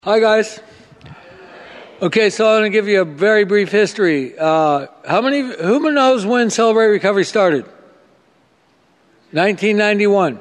Hi, guys. Okay, so I'm going to give you a very brief history. Who knows when Celebrate Recovery started? 1991.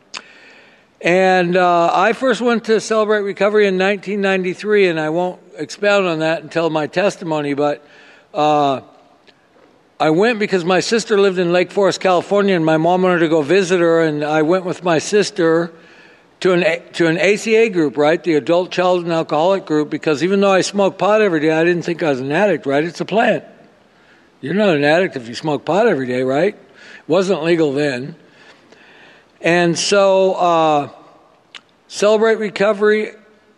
And I first went to Celebrate Recovery in 1993, and I won't expound on that until my testimony, but I went because my sister lived in Lake Forest, California, and my mom wanted to go visit her, and I went with my sister to an ACA group, right? The Adult Child and Alcoholic group, because even though I smoked pot every day, I didn't think I was an addict, right? It's a plant. You're not an addict if you smoke pot every day, right? It wasn't legal then. And so Celebrate Recovery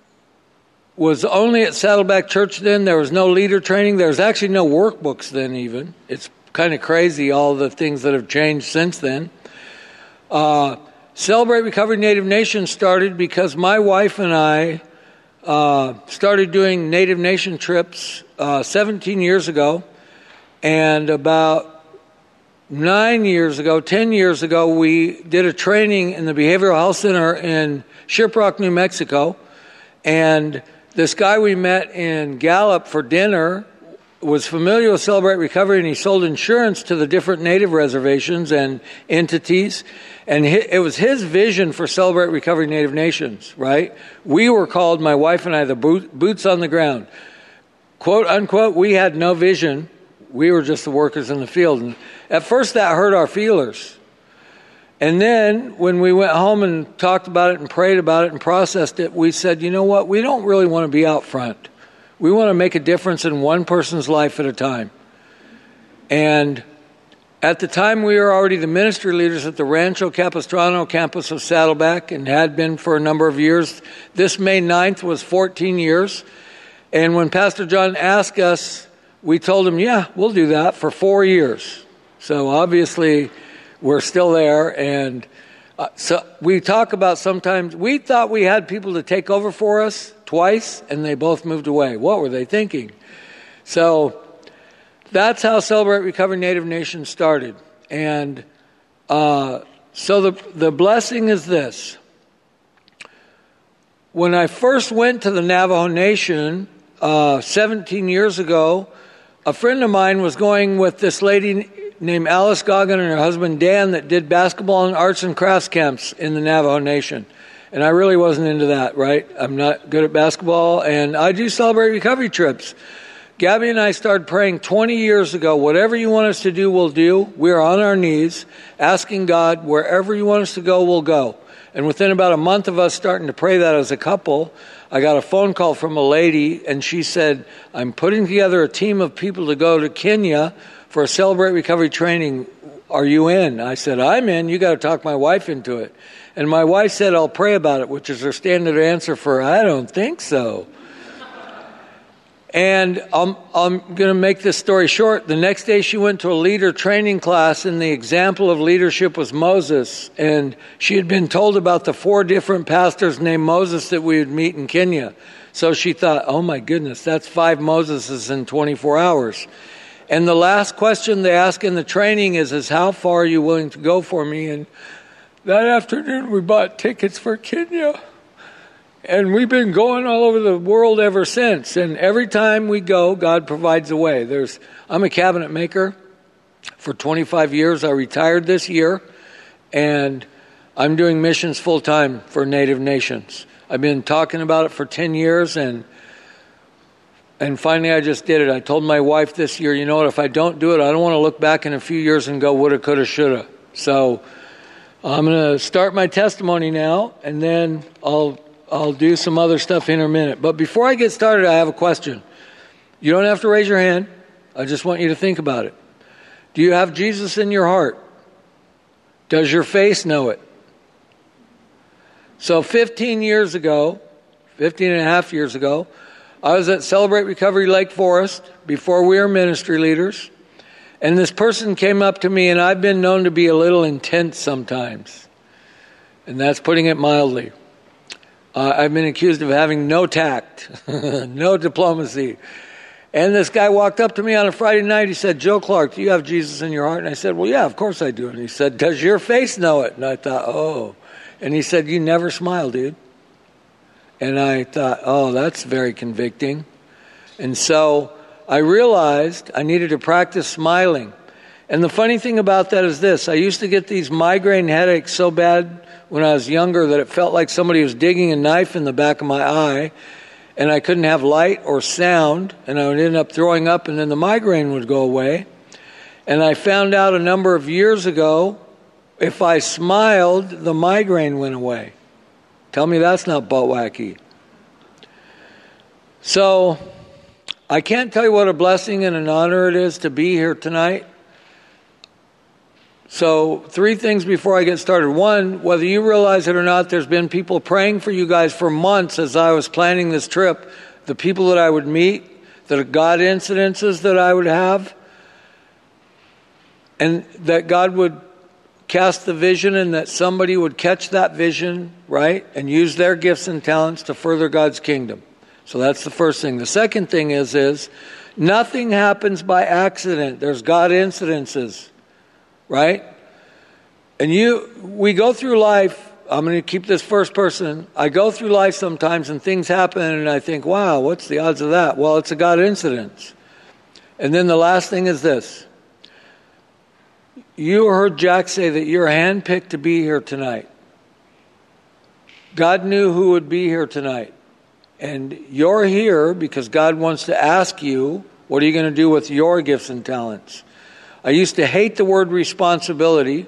was only at Saddleback Church then. There was no leader training. There was actually no workbooks then even. It's kind of crazy, all the things that have changed since then. Celebrate Recovery Native Nation started because my wife and I started doing Native Nation trips 17 years ago. And about 10 years ago, we did a training in the Behavioral Health Center in Shiprock, New Mexico. And this guy we met in Gallup for dinner was familiar with Celebrate Recovery, and he sold insurance to the different Native reservations and entities. And it was his vision for Celebrate Recovery Native Nations, right? We were called, my wife and I, the boots on the ground. Quote, unquote, we had no vision. We were just the workers in the field. And at first that hurt our feelers. And then when we went home and talked about it and prayed about it and processed it, we said, you know what? We don't really want to be out front. We want to make a difference in one person's life at a time. And at the time, we were already the ministry leaders at the Rancho Capistrano campus of Saddleback and had been for a number of years. This May 9th was 14 years. And when Pastor John asked us, we told him, yeah, we'll do that for 4 years. So obviously, we're still there. And so we talk about sometimes, we thought we had people to take over for us twice, and they both moved away. What were they thinking? So that's how Celebrate Recovery Native Nation started. And so the blessing is this. When I first went to the Navajo Nation 17 years ago, a friend of mine was going with this lady named Alice Goggin and her husband Dan that did basketball and arts and crafts camps in the Navajo Nation. And I really wasn't into that, right? I'm not good at basketball, and I do Celebrate Recovery trips. Gabby and I started praying 20 years ago, whatever you want us to do, we'll do. We're on our knees, asking God, wherever you want us to go, we'll go. And within about a month of us starting to pray that as a couple, I got a phone call from a lady, and she said, I'm putting together a team of people to go to Kenya for a Celebrate Recovery training. Are you in? I said, I'm in. You got to talk my wife into it. And my wife said, I'll pray about it, which is her standard answer for, I don't think so. And I'm going to make this story short. The next day she went to a leader training class, and the example of leadership was Moses. And she had been told about the 4 different pastors named Moses that we would meet in Kenya. So she thought, oh my goodness, that's 5 Moseses in 24 hours. And the last question they ask in the training is how far are you willing to go for me? And that afternoon we bought tickets for Kenya. And we've been going all over the world ever since. And every time we go, God provides a way. I'm a cabinet maker for 25 years. I retired this year. And I'm doing missions full time for Native Nations. I've been talking about it for 10 years. And finally I just did it. I told my wife this year, you know what, if I don't do it, I don't want to look back in a few years and go, woulda, coulda, shoulda. So I'm going to start my testimony now, and then I'll do some other stuff in a minute. But before I get started, I have a question. You don't have to raise your hand. I just want you to think about it. Do you have Jesus in your heart? Does your face know it? So 15 and a half years ago, I was at Celebrate Recovery Lake Forest before we were ministry leaders. And this person came up to me, and I've been known to be a little intense sometimes. And that's putting it mildly. I've been accused of having no tact, no diplomacy. And this guy walked up to me on a Friday night. He said, Joe Clark, do you have Jesus in your heart? And I said, well, yeah, of course I do. And he said, does your face know it? And I thought, oh. And he said, you never smile, dude. And I thought, oh, that's very convicting. And so I realized I needed to practice smiling. And the funny thing about that is this. I used to get these migraine headaches so bad when I was younger that it felt like somebody was digging a knife in the back of my eye, and I couldn't have light or sound, and I would end up throwing up, and then the migraine would go away. And I found out a number of years ago, if I smiled, the migraine went away. Tell me that's not butt wacky. So I can't tell you what a blessing and an honor it is to be here tonight. So 3 things before I get started. 1, whether you realize it or not, there's been people praying for you guys for months as I was planning this trip. The people that I would meet, the God incidences that I would have, and that God would cast the vision and that somebody would catch that vision, right, and use their gifts and talents to further God's kingdom. So that's the first thing. The second thing is nothing happens by accident. There's God incidences. Right? And we go through life, I'm going to keep this first person. I go through life sometimes and things happen and I think, wow, what's the odds of that? Well, it's a God incidence. And then the last thing is this. You heard Jack say that you're handpicked to be here tonight. God knew who would be here tonight. And you're here because God wants to ask you, what are you going to do with your gifts and talents? I used to hate the word responsibility,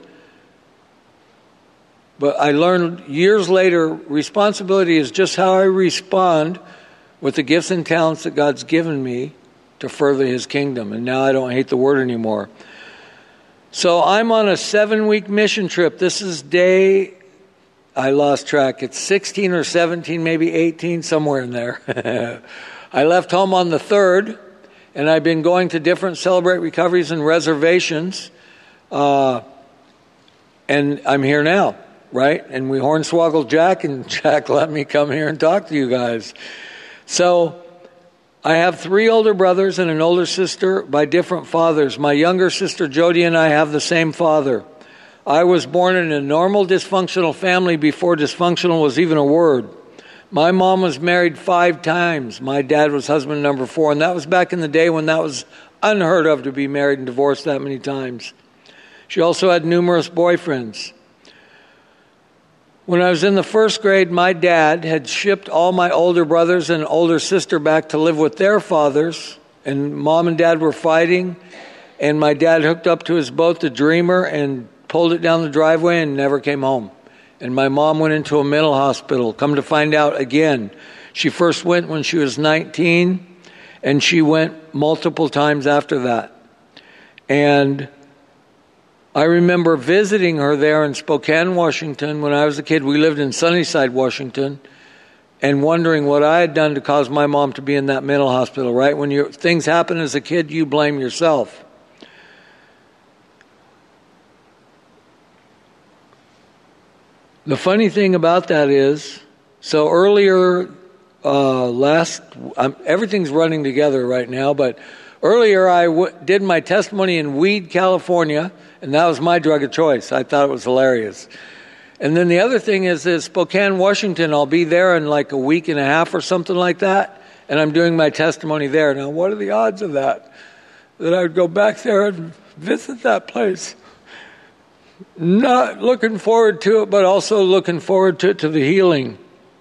but I learned years later, responsibility is just how I respond with the gifts and talents that God's given me to further His kingdom. And now I don't hate the word anymore. So I'm on a 7-week mission trip. This is I lost track. It's 16 or 17, maybe 18, somewhere in there. I left home on the 3rd. And I've been going to different Celebrate Recoveries and reservations. And I'm here now, right? And we hornswoggled Jack, and Jack let me come here and talk to you guys. So I have 3 older brothers and an older sister by different fathers. My younger sister Jody and I have the same father. I was born in a normal dysfunctional family before dysfunctional was even a word. My mom was married 5 times. My dad was husband number 4, and that was back in the day when that was unheard of to be married and divorced that many times. She also had numerous boyfriends. When I was in the 1st grade, my dad had shipped all my older brothers and older sister back to live with their fathers, and Mom and Dad were fighting, and my dad hooked up to his boat, the Dreamer, and pulled it down the driveway and never came home. And my mom went into a mental hospital. Come to find out again, she first went when she was 19, and she went multiple times after that. And I remember visiting her there in Spokane, Washington. When I was a kid, we lived in Sunnyside, Washington, and wondering what I had done to cause my mom to be in that mental hospital, right? When things happen as a kid, you blame yourself. The funny thing about that is, so earlier, everything's running together right now, but earlier I did my testimony in Weed, California, and that was my drug of choice. I thought it was hilarious. And then the other thing is Spokane, Washington. I'll be there in like a week and a half or something like that, and I'm doing my testimony there. Now, what are the odds of that I would go back there and visit that place? Not looking forward to it, but also looking forward to the healing.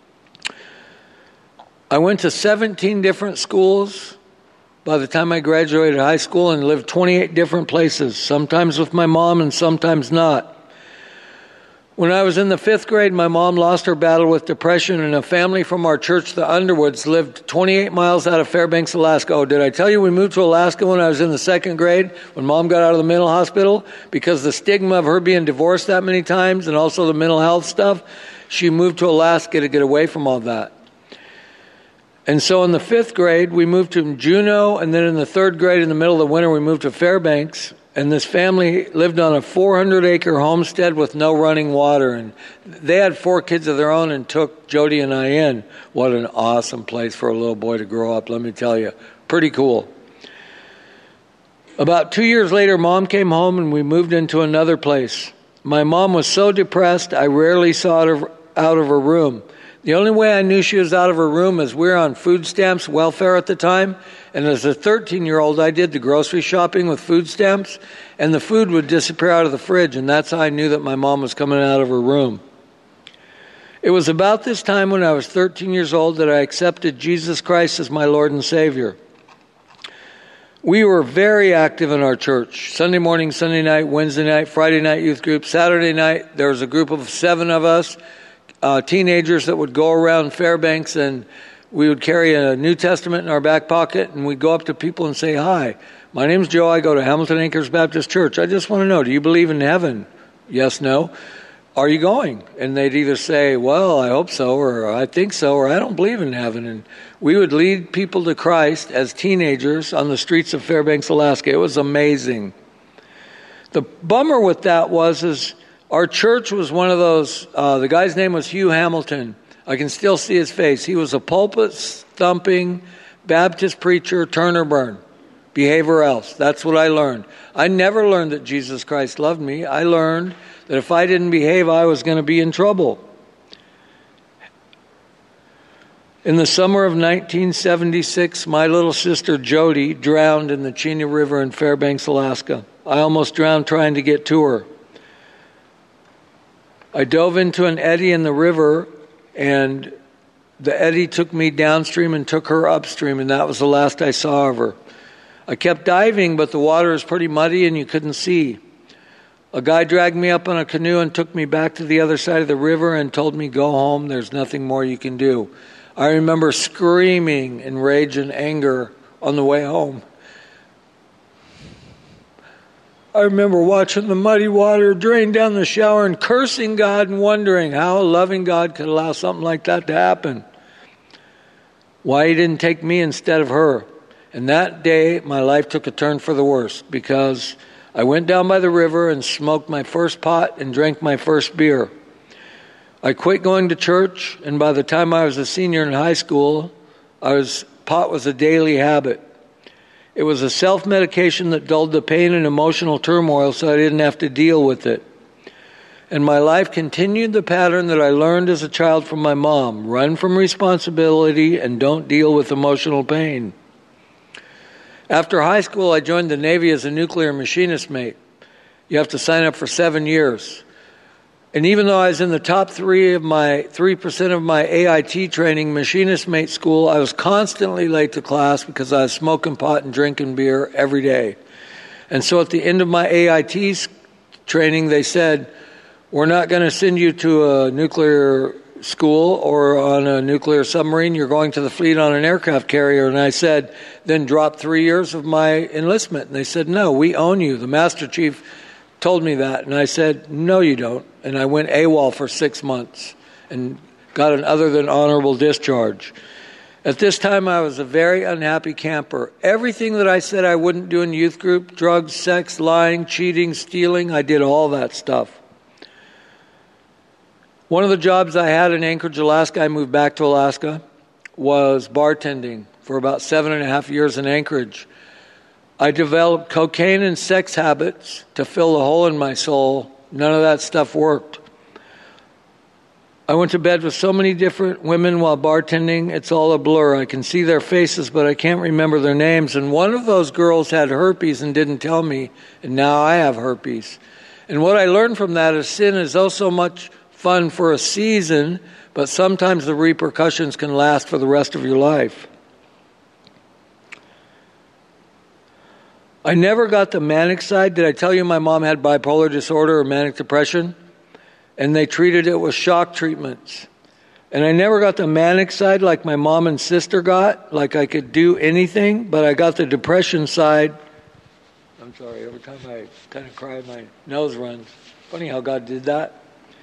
I went to 17 different schools by the time I graduated high school and lived 28 different places, sometimes with my mom and sometimes not. When I was in the 5th grade, my mom lost her battle with depression, and a family from our church, the Underwoods, lived 28 miles out of Fairbanks, Alaska. Oh, did I tell you we moved to Alaska when I was in the 2nd grade, when Mom got out of the mental hospital? Because the stigma of her being divorced that many times and also the mental health stuff, she moved to Alaska to get away from all that. And so in the 5th grade, we moved to Juneau, and then in the 3rd grade, in the middle of the winter, we moved to Fairbanks. And this family lived on a 400-acre homestead with no running water. And they had 4 kids of their own and took Jody and I in. What an awesome place for a little boy to grow up, let me tell you. Pretty cool. About 2 years later, Mom came home and we moved into another place. My mom was so depressed, I rarely saw her out of her room. The only way I knew she was out of her room is we were on food stamps, welfare at the time, and as a 13-year-old, I did the grocery shopping with food stamps, and the food would disappear out of the fridge, and that's how I knew that my mom was coming out of her room. It was about this time when I was 13 years old that I accepted Jesus Christ as my Lord and Savior. We were very active in our church. Sunday morning, Sunday night, Wednesday night, Friday night youth group. Saturday night, there was a group of 7 of us, teenagers that would go around Fairbanks, and we would carry a New Testament in our back pocket, and we'd go up to people and say, "Hi, my name's Joe. I go to Hamilton Acres Baptist Church. I just want to know, do you believe in heaven?" "Yes, no." "Are you going?" And they'd either say, "Well, I hope so," or "I think so," or "I don't believe in heaven." And we would lead people to Christ as teenagers on the streets of Fairbanks, Alaska. It was amazing. The bummer with that is our church was one of those, the guy's name was Hugh Hamilton. I can still see his face. He was a pulpit-thumping Baptist preacher, turn or burn. Behave or else. That's what I learned. I never learned that Jesus Christ loved me. I learned that if I didn't behave, I was going to be in trouble. In the summer of 1976, my little sister Jody drowned in the Chena River in Fairbanks, Alaska. I almost drowned trying to get to her. I dove into an eddy in the river, and the eddy took me downstream and took her upstream, and that was the last I saw of her. I kept diving, but the water was pretty muddy and you couldn't see. A guy dragged me up on a canoe and took me back to the other side of the river and told me, "Go home, there's nothing more you can do." I remember screaming in rage and anger on the way home. I remember watching the muddy water drain down the shower and cursing God and wondering how a loving God could allow something like that to happen. Why He didn't take me instead of her. And that day, my life took a turn for the worse because I went down by the river and smoked my first pot and drank my first beer. I quit going to church, and by the time I was a senior in high school, pot was a daily habit. It was a self-medication that dulled the pain and emotional turmoil so I didn't have to deal with it. And my life continued the pattern that I learned as a child from my mom. Run from responsibility and don't deal with emotional pain. After high school, I joined the Navy as a nuclear machinist mate. You have to sign up for 7 years. And even though I was in the top 3% of my AIT training machinist mate school, I was constantly late to class because I was smoking pot and drinking beer every day. And so at the end of my AIT training, they said, "We're not going to send you to a nuclear school or on a nuclear submarine. You're going to the fleet on an aircraft carrier." And I said, "Then drop 3 years of my enlistment." And they said, "No, we own you." The Master Chief told me that. And I said, "No, you don't." And I went AWOL for 6 months and got an other than honorable discharge. At this time, I was a very unhappy camper. Everything that I said I wouldn't do in youth group, drugs, sex, lying, cheating, stealing, I did all that stuff. One of the jobs I had in Anchorage, Alaska, I moved back to Alaska, was bartending for about 7.5 years in Anchorage. I developed cocaine and sex habits to fill the hole in my soul. None of that stuff worked. I went to bed with so many different women while bartending, it's all a blur. I can see their faces, but I can't remember their names. And one of those girls had herpes and didn't tell me, and now I have herpes. And what I learned from that is sin is oh so much fun for a season, but sometimes the repercussions can last for the rest of your life. I never got the manic side. Did I tell you my mom had bipolar disorder or manic depression? And they treated it with shock treatments. And I never got the manic side like my mom and sister got, like I could do anything, but I got the depression side. I'm sorry, every time I kind of cry, my nose runs. Funny how God did that.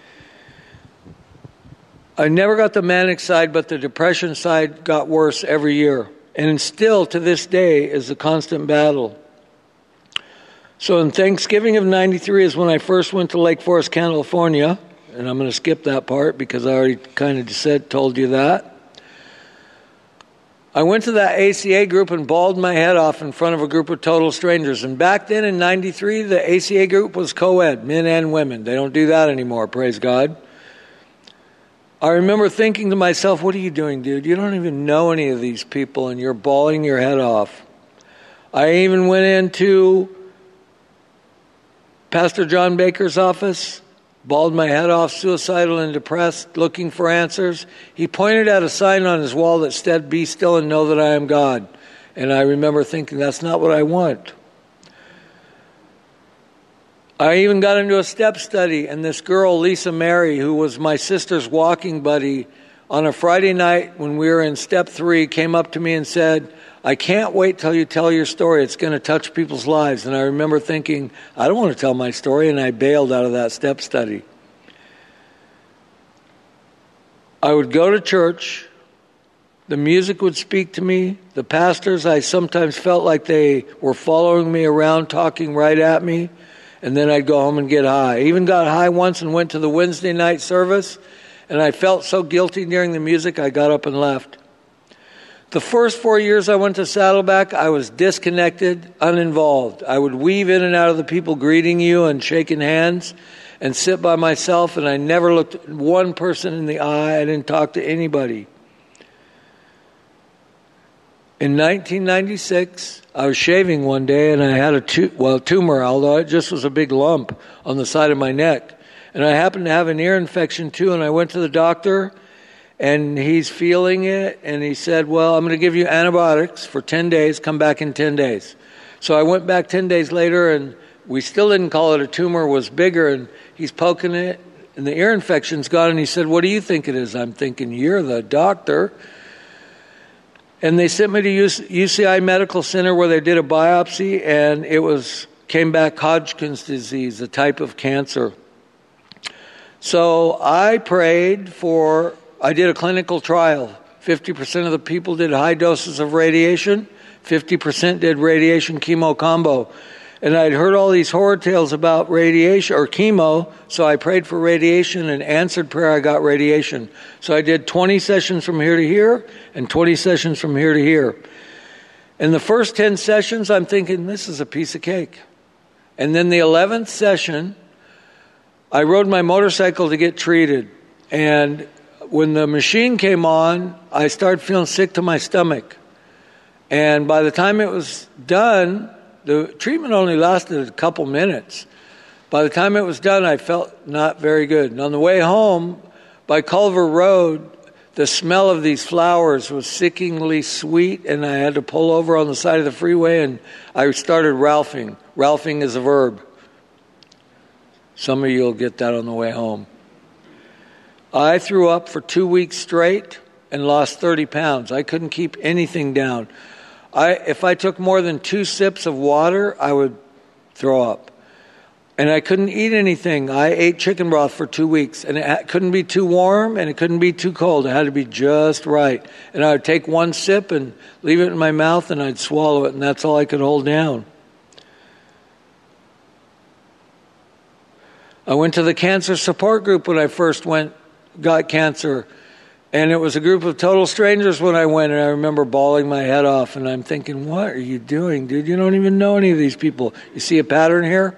I never got the manic side, but the depression side got worse every year. And still, to this day, is a constant battle. So in Thanksgiving of 93 is when I first went to Lake Forest, California. And I'm going to skip that part because I already kind of told you that. I went to that ACA group and bawled my head off in front of a group of total strangers. And back then in 93, the ACA group was co-ed, men and women. They don't do that anymore, praise God. I remember thinking to myself, what are you doing, dude? You don't even know any of these people, and you're bawling your head off. I even went into Pastor John Baker's office, bawled my head off, suicidal and depressed, looking for answers. He pointed at a sign on his wall that said, "Be still and know that I am God." And I remember thinking, that's not what I want. I even got into a step study, and this girl, Lisa Mary, who was my sister's walking buddy, on a Friday night when we were in step 3, came up to me and said, "I can't wait till you tell your story. It's going to touch people's lives." And I remember thinking, I don't want to tell my story, and I bailed out of that step study. I would go to church. The music would speak to me. The pastors, I sometimes felt like they were following me around, talking right at me. And then I'd go home and get high. I even got high once and went to the Wednesday night service, and I felt so guilty during the music, I got up and left. The first 4 years I went to Saddleback, I was disconnected, uninvolved. I would weave in and out of the people greeting you and shaking hands and sit by myself, and I never looked one person in the eye. I didn't talk to anybody. In 1996, I was shaving one day, and I had a tumor, although it just was a big lump on the side of my neck. And I happened to have an ear infection too, and I went to the doctor, and he's feeling it, and he said, "Well, I'm going to give you antibiotics for 10 days, come back in 10 days. So I went back 10 days later, and we still didn't call it a tumor, it was bigger, and he's poking it, and the ear infection's gone, and he said, "What do you think it is?" I'm thinking, "You're the doctor." And they sent me to UCI Medical Center where they did a biopsy, and it came back Hodgkin's disease, a type of cancer. So I I did a clinical trial. 50% of the people did high doses of radiation, 50% did radiation chemo combo. And I'd heard all these horror tales about radiation or chemo, so I prayed for radiation and answered prayer, I got radiation. So I did 20 sessions from here to here and 20 sessions from here to here. In the first 10 sessions, I'm thinking, this is a piece of cake. And then the 11th session, I rode my motorcycle to get treated. And when the machine came on, I started feeling sick to my stomach. And by the time it was done, the treatment only lasted a couple minutes. By the time it was done, I felt not very good. And on the way home, by Culver Road, the smell of these flowers was sickeningly sweet, and I had to pull over on the side of the freeway, and I started ralphing. Ralphing is a verb. Some of you will get that on the way home. I threw up for 2 weeks straight and lost 30 pounds. I couldn't keep anything down. If I took more than 2 sips of water, I would throw up. And I couldn't eat anything. I ate chicken broth for 2 weeks, and it couldn't be too warm and it couldn't be too cold. It had to be just right. And I would take 1 sip and leave it in my mouth, and I'd swallow it, and that's all I could hold down. I went to the cancer support group when I first got cancer. And it was a group of total strangers when I went, and I remember bawling my head off, and I'm thinking, what are you doing, dude? You don't even know any of these people. You see a pattern here?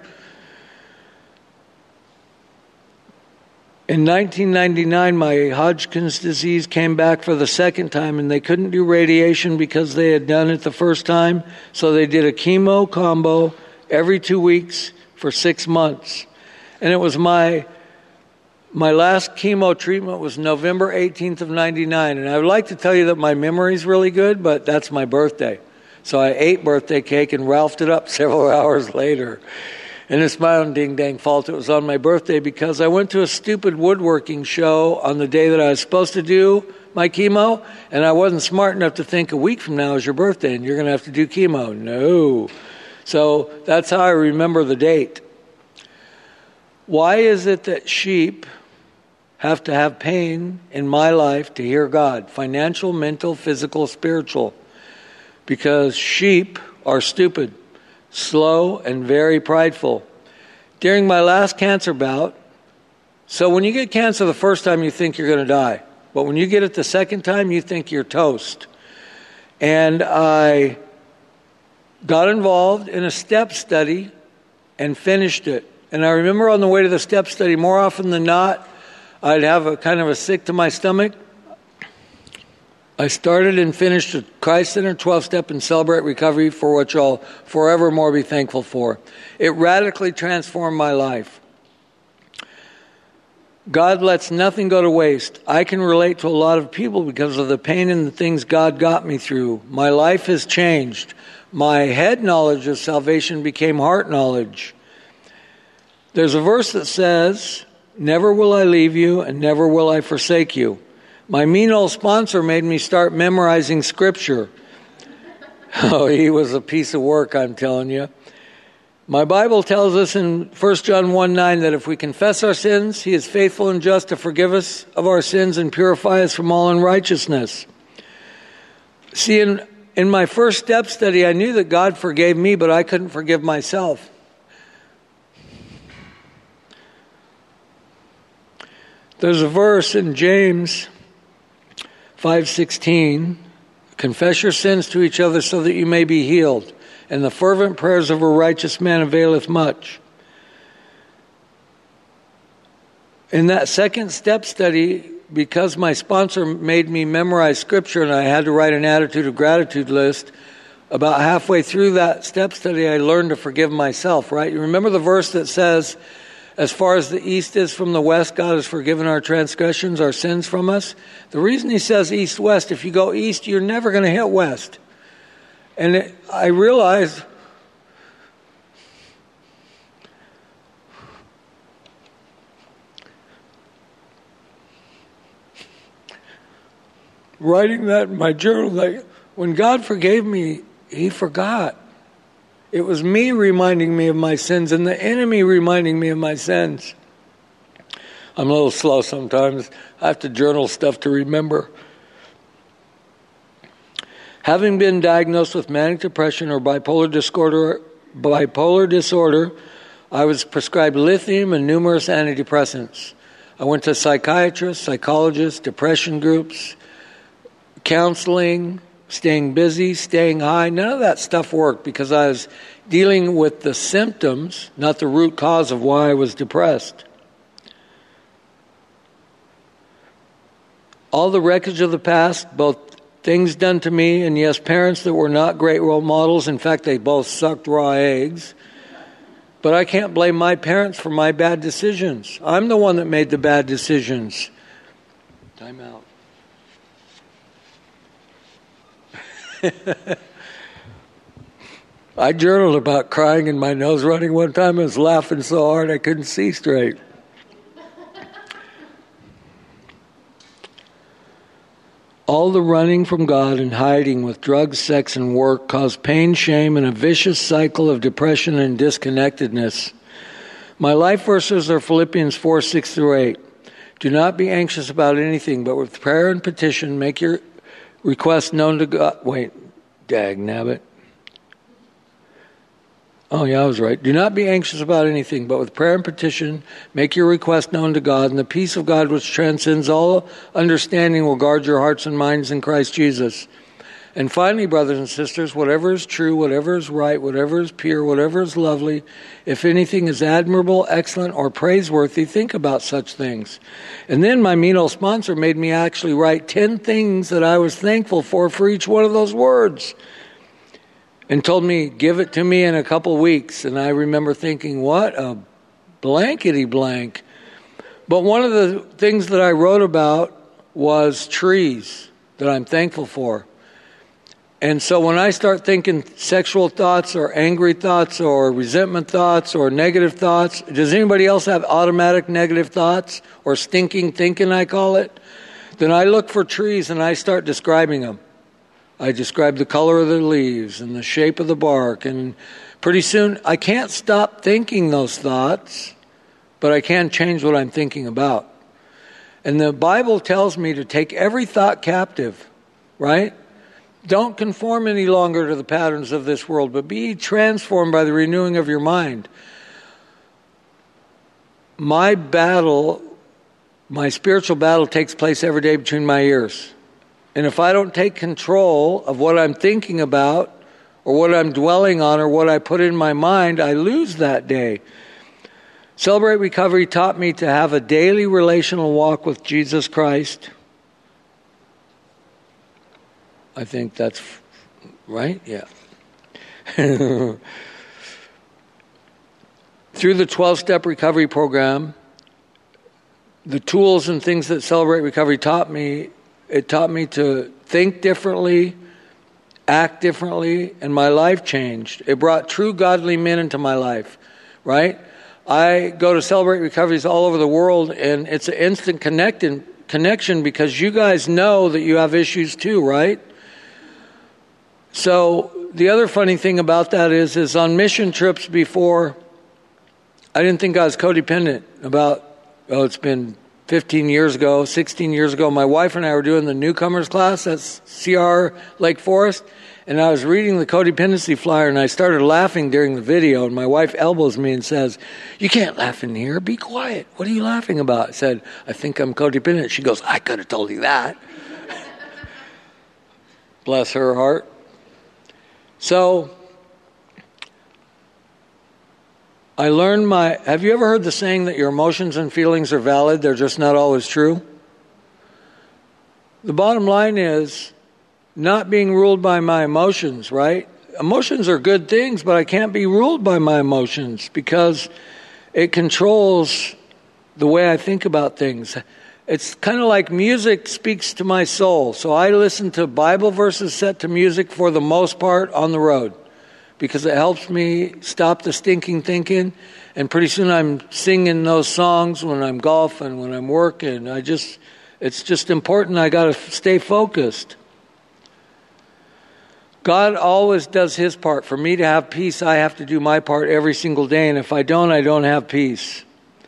In 1999, my Hodgkin's disease came back for the second time, and they couldn't do radiation because they had done it the first time, so they did a chemo combo every 2 weeks for 6 months. And it was my last chemo treatment was November 18th of 99. And I would like to tell you that my memory's really good, but that's my birthday. So I ate birthday cake and ralphed it up several hours later. And it's my own ding-dang fault it was on my birthday, because I went to a stupid woodworking show on the day that I was supposed to do my chemo, and I wasn't smart enough to think a week from now is your birthday and you're going to have to do chemo. No. So that's how I remember the date. Why is it that sheep have to have pain in my life to hear God? Financial, mental, physical, spiritual. Because sheep are stupid, slow, and very prideful. During my last cancer bout, so when you get cancer the first time, you think you're going to die. But when you get it the second time, you think you're toast. And I got involved in a step study and finished it. And I remember on the way to the step study, more often than not, I'd have a kind of a sick to my stomach. I started and finished a Christ-centered 12-step and Celebrate Recovery, for which I'll forevermore be thankful for. It radically transformed my life. God lets nothing go to waste. I can relate to a lot of people because of the pain and the things God got me through. My life has changed. My head knowledge of salvation became heart knowledge. There's a verse that says, "Never will I leave you and never will I forsake you." My mean old sponsor made me start memorizing scripture. Oh, he was a piece of work, I'm telling you. My Bible tells us in 1 John 1:9 that if we confess our sins, he is faithful and just to forgive us of our sins and purify us from all unrighteousness. See, in my first step study, I knew that God forgave me, but I couldn't forgive myself. There's a verse in James 5:16, confess your sins to each other so that you may be healed. And the fervent prayers of a righteous man availeth much. In that second step study, because my sponsor made me memorize scripture and I had to write an attitude of gratitude list, about halfway through that step study, I learned to forgive myself, right? You remember the verse that says, as far as the east is from the west, God has forgiven our transgressions, our sins from us. The reason he says east-west, if you go east, you're never going to hit west. And I realized writing that in my journal, like when God forgave me, he forgot. It was me reminding me of my sins and the enemy reminding me of my sins. I'm a little slow sometimes. I have to journal stuff to remember. Having been diagnosed with manic depression or bipolar disorder, I was prescribed lithium and numerous antidepressants. I went to psychiatrists, psychologists, depression groups, counseling, staying busy, staying high. None of that stuff worked because I was dealing with the symptoms, not the root cause of why I was depressed. All the wreckage of the past, both things done to me, and yes, parents that were not great role models. In fact, they both sucked raw eggs. But I can't blame my parents for my bad decisions. I'm the one that made the bad decisions. Time out. I journaled about crying and my nose running one time. I was laughing so hard I couldn't see straight. All the running from God and hiding with drugs, sex, and work caused pain, shame, and a vicious cycle of depression and disconnectedness. My life verses are Philippians 4:6-8. Do not be anxious about anything, but with prayer and petition, make your requests known to God. Wait, dag nabbit. Oh, yeah, I was right. Do not be anxious about anything, but with prayer and petition, make your request known to God, and the peace of God which transcends all understanding will guard your hearts and minds in Christ Jesus. And finally, brothers and sisters, whatever is true, whatever is right, whatever is pure, whatever is lovely, if anything is admirable, excellent, or praiseworthy, think about such things. And then my mean old sponsor made me actually write 10 things that I was thankful for each one of those words. And told me, give it to me in a couple weeks. And I remember thinking, what a blankety blank. But one of the things that I wrote about was trees that I'm thankful for. And so when I start thinking sexual thoughts or angry thoughts or resentment thoughts or negative thoughts, does anybody else have automatic negative thoughts or stinking thinking, I call it? Then I look for trees and I start describing them. I describe the color of the leaves and the shape of the bark. And pretty soon, I can't stop thinking those thoughts, but I can change what I'm thinking about. And the Bible tells me to take every thought captive, right? Don't conform any longer to the patterns of this world, but be transformed by the renewing of your mind. My spiritual battle takes place every day between my ears. And if I don't take control of what I'm thinking about or what I'm dwelling on or what I put in my mind, I lose that day. Celebrate Recovery taught me to have a daily relational walk with Jesus Christ. I think that's right, yeah. Through the 12-step recovery program, the tools and things that Celebrate Recovery taught me, it taught me to think differently, act differently, and my life changed. It brought true godly men into my life, right? I go to Celebrate Recoveries all over the world, and it's an instant connection because you guys know that you have issues too, right? So the other funny thing about that is on mission trips before, I didn't think I was codependent. It's been 15 years ago, 16 years ago. My wife and I were doing the newcomers class at CR Lake Forest, and I was reading the codependency flyer, and I started laughing during the video, and my wife elbows me and says, "You can't laugh in here. Be quiet. What are you laughing about?" I said, "I think I'm codependent." She goes, "I could have told you that." Bless her heart. So, I learned have you ever heard the saying that your emotions and feelings are valid, they're just not always true? The bottom line is not being ruled by my emotions, right? Emotions are good things, but I can't be ruled by my emotions because it controls the way I think about things. It's kind of like music speaks to my soul. So I listen to Bible verses set to music for the most part on the road because it helps me stop the stinking thinking. And pretty soon I'm singing those songs when I'm golfing, when I'm working. It's just important. I got to stay focused. God always does his part. For me to have peace, I have to do my part every single day. And if I don't have peace.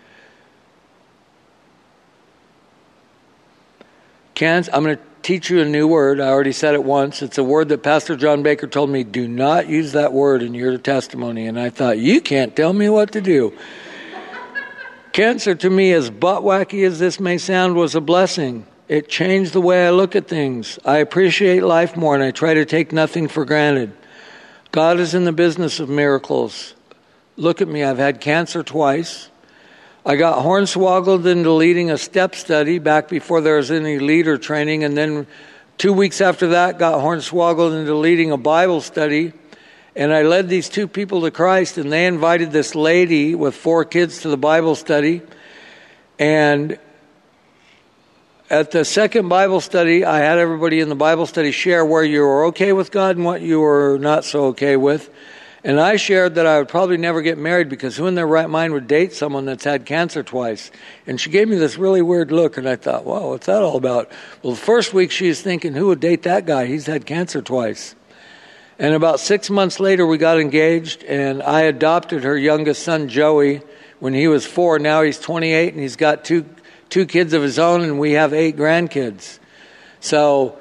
I'm going to teach you a new word. I already said it once. It's a word that Pastor John Baker told me, do not use that word in your testimony. And I thought, you can't tell me what to do. Cancer to me, as butt wacky as this may sound, was a blessing. It changed the way I look at things. I appreciate life more and I try to take nothing for granted. God is in the business of miracles. Look at me, I've had cancer twice. I got hornswoggled into leading a step study back before there was any leader training, and then 2 weeks after that got hornswoggled into leading a Bible study. And I led these two people to Christ, and they invited this lady with 4 kids to the Bible study. And at the second Bible study, I had everybody in the Bible study share where you were okay with God and what you were not so okay with. And I shared that I would probably never get married because who in their right mind would date someone that's had cancer twice? And she gave me this really weird look, and I thought, wow, what's that all about? Well, the first week she was thinking, who would date that guy? He's had cancer twice. And about 6 months later, we got engaged, and I adopted her youngest son, Joey, when he was 4. Now he's 28, and he's got two kids of his own, and we have 8 grandkids. So,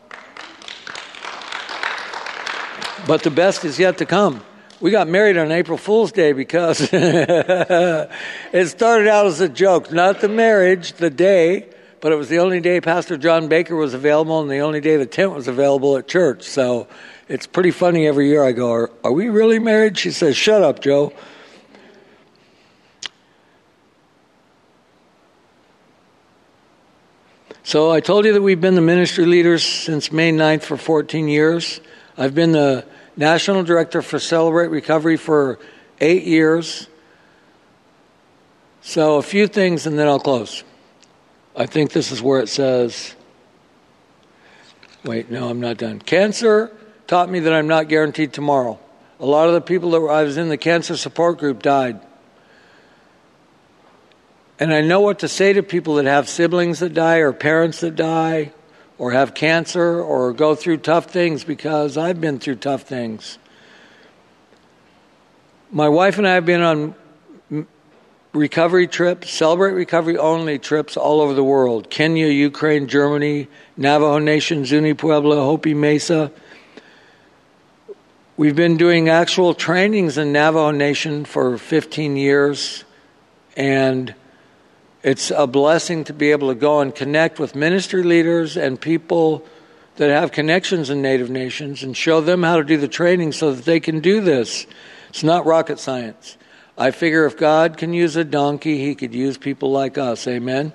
but the best is yet to come. We got married on April Fool's Day because it started out as a joke. Not the marriage, the day, but it was the only day Pastor John Baker was available and the only day the tent was available at church. So it's pretty funny every year I go, are we really married? She says, shut up, Joe. So I told you that we've been the ministry leaders since May 9th for 14 years. I've been the National Director for Celebrate Recovery for 8 years. So a few things and then I'll close. I think this is where it says, wait, no, I'm not done. Cancer taught me that I'm not guaranteed tomorrow. A lot of the people that I was in the cancer support group died. And I know what to say to people that have siblings that die or parents that die, or have cancer, or go through tough things, because I've been through tough things. My wife and I have been on recovery trips, Celebrate Recovery only trips all over the world. Kenya, Ukraine, Germany, Navajo Nation, Zuni Pueblo, Hopi Mesa. We've been doing actual trainings in Navajo Nation for 15 years, and it's a blessing to be able to go and connect with ministry leaders and people that have connections in Native nations and show them how to do the training so that they can do this. It's not rocket science. I figure if God can use a donkey, he could use people like us. Amen?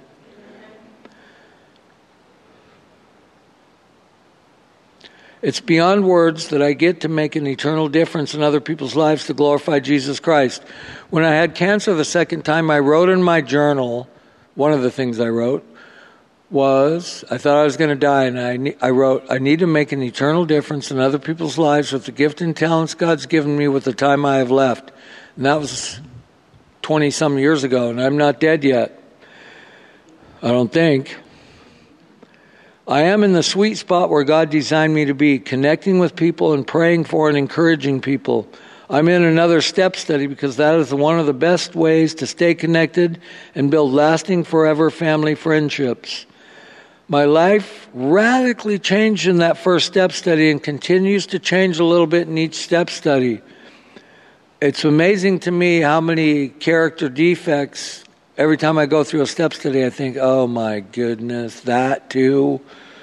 It's beyond words that I get to make an eternal difference in other people's lives to glorify Jesus Christ. When I had cancer the second time, I wrote in my journal, one of the things I wrote was, I thought I was going to die, and I wrote, I need to make an eternal difference in other people's lives with the gift and talents God's given me with the time I have left. And that was 20-some years ago, and I'm not dead yet. I don't think. I am in the sweet spot where God designed me to be, connecting with people and praying for and encouraging people. I'm in another step study because that is one of the best ways to stay connected and build lasting forever family friendships. My life radically changed in that first step study and continues to change a little bit in each step study. It's amazing to me how many character defects, every time I go through a step study, I think, oh my goodness, that too.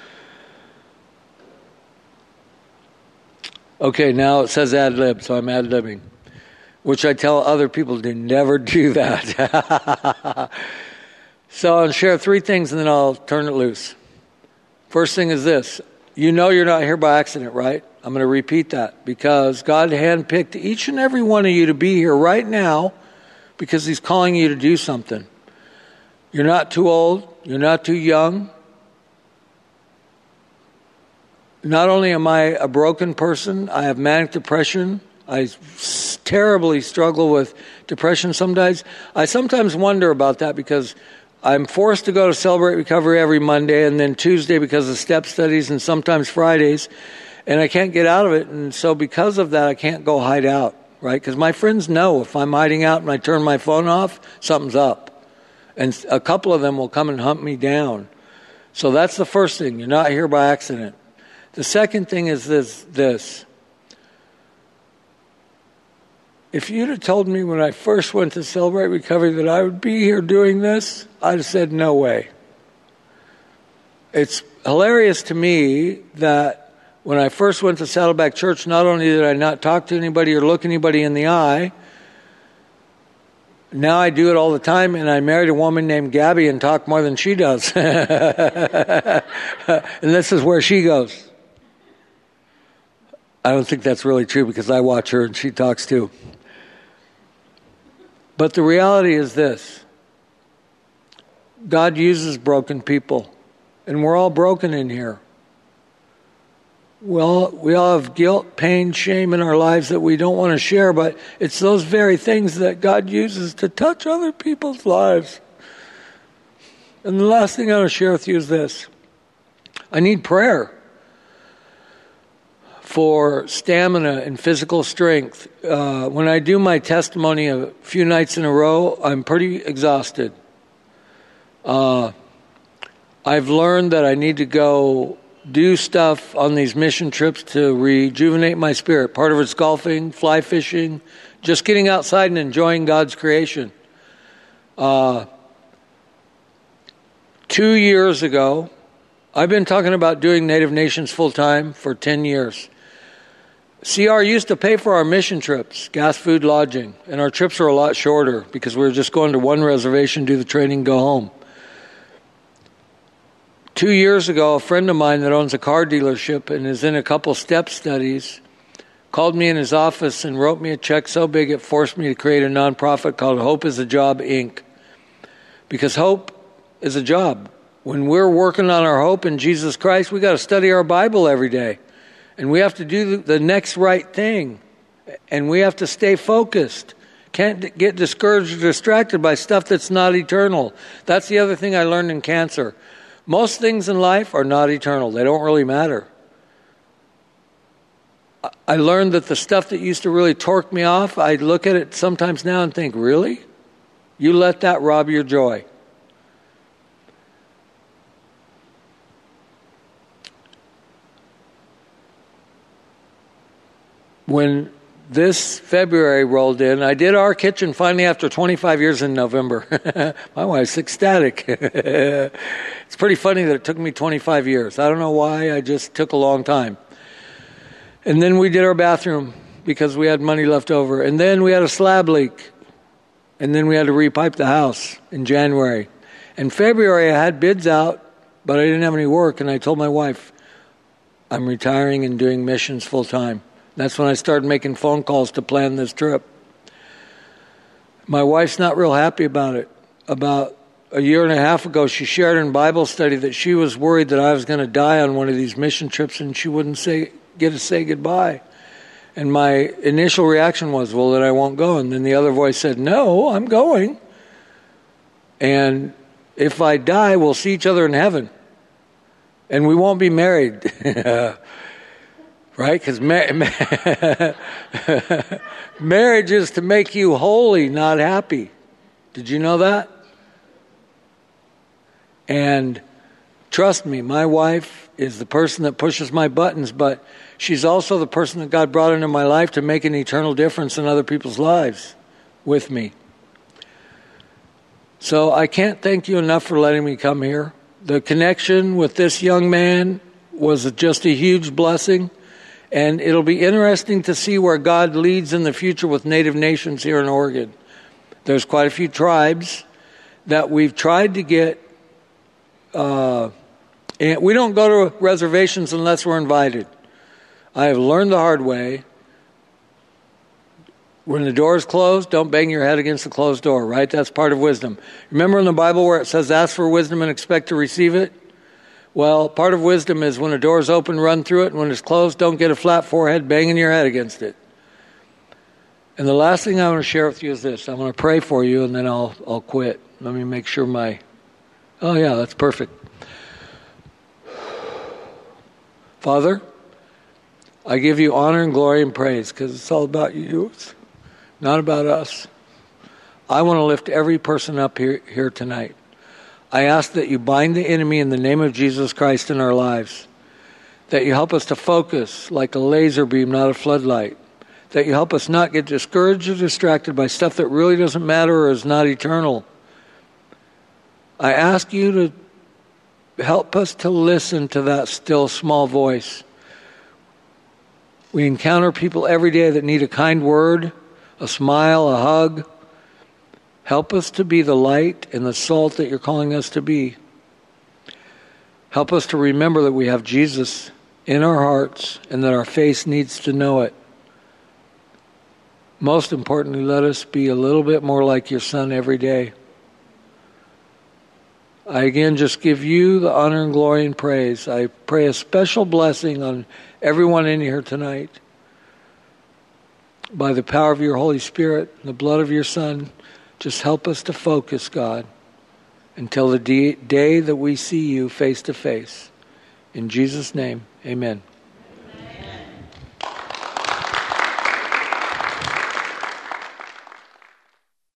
Okay, now it says ad lib, so I'm ad libbing, which I tell other people to never do that. So I'll share 3 things and then I'll turn it loose. First thing is this. You know you're not here by accident, right? I'm going to repeat that because God handpicked each and every one of you to be here right now because he's calling you to do something. You're not too old. You're not too young. Not only am I a broken person, I have manic depression. I terribly struggle with depression sometimes. I sometimes wonder about that because I'm forced to go to Celebrate Recovery every Monday and then Tuesday because of step studies and sometimes Fridays, and I can't get out of it. And so because of that, I can't go hide out, right? Because my friends know if I'm hiding out and I turn my phone off, something's up. And a couple of them will come and hunt me down. So that's the first thing. You're not here by accident. The second thing is this. If you'd have told me when I first went to Celebrate Recovery that I would be here doing this, I'd have said no way. It's hilarious to me that when I first went to Saddleback Church, not only did I not talk to anybody or look anybody in the eye, now I do it all the time, and I married a woman named Gabby and talk more than she does. And this is where she goes. I don't think that's really true because I watch her and she talks too. But the reality is this. God uses broken people, and we're all broken in here. We all have guilt, pain, shame in our lives that we don't want to share, but it's those very things that God uses to touch other people's lives. And the last thing I want to share with you is this. I need prayer for stamina and physical strength. When I do my testimony a few nights in a row, I'm pretty exhausted. I've learned that I need to go do stuff on these mission trips to rejuvenate my spirit. Part of it's golfing, fly fishing, just getting outside and enjoying God's creation. 2 years ago, I've been talking about doing Native Nations full-time for 10 years. CR used to pay for our mission trips, gas, food, lodging, and our trips were a lot shorter because we were just going to one reservation, do the training, go home. 2 years ago, a friend of mine that owns a car dealership and is in a couple step studies called me in his office and wrote me a check so big it forced me to create a nonprofit called Hope is a Job, Inc. Because hope is a job. When we're working on our hope in Jesus Christ, we got to study our Bible every day. And we have to do the next right thing. And we have to stay focused. Can't get discouraged or distracted by stuff that's not eternal. That's the other thing I learned in cancer. Most things in life are not eternal. They don't really matter. I learned that the stuff that used to really torque me off, I look at it sometimes now and think, really? You let that rob your joy. When this February rolled in, I did our kitchen finally after 25 years in November. My wife's ecstatic. It's pretty funny that it took me 25 years. I don't know why, I just took a long time. And then we did our bathroom because we had money left over. And then we had a slab leak. And then we had to repipe the house in January. In February, I had bids out, but I didn't have any work. And I told my wife, I'm retiring and doing missions full time. That's when I started making phone calls to plan this trip. My wife's not real happy about it. About a year and a half ago, she shared in Bible study that she was worried that I was going to die on one of these mission trips and she wouldn't get to say goodbye. And my initial reaction was, well, then I won't go. And then the other voice said, no, I'm going. And if I die, we'll see each other in heaven. And we won't be married. Right? Because marriage is to make you holy, not happy. Did you know that? And trust me, my wife is the person that pushes my buttons, but she's also the person that God brought into my life to make an eternal difference in other people's lives with me. So I can't thank you enough for letting me come here. The connection with this young man was just a huge blessing. And it'll be interesting to see where God leads in the future with Native nations here in Oregon. There's quite a few tribes that we've tried to get. And we don't go to reservations unless we're invited. I have learned the hard way. When the door is closed, don't bang your head against the closed door, right? That's part of wisdom. Remember in the Bible where it says, ask for wisdom and expect to receive it? Well, part of wisdom is when a door is open, run through it. And when it's closed, don't get a flat forehead banging your head against it. And the last thing I want to share with you is this. I'm going to pray for you and then I'll quit. Let me make sure oh yeah, that's perfect. Father, I give you honor and glory and praise because it's all about you. It's not about us. I want to lift every person up here tonight. I ask that you bind the enemy in the name of Jesus Christ in our lives. That you help us to focus like a laser beam, not a floodlight. That you help us not get discouraged or distracted by stuff that really doesn't matter or is not eternal. I ask you to help us to listen to that still small voice. We encounter people every day that need a kind word, a smile, a hug. Help us to be the light and the salt that you're calling us to be. Help us to remember that we have Jesus in our hearts and that our face needs to know it. Most importantly, let us be a little bit more like your Son every day. I again just give you the honor and glory and praise. I pray a special blessing on everyone in here tonight. By the power of your Holy Spirit, the blood of your Son, just help us to focus, God, until the day that we see you face to face. In Jesus' name, amen.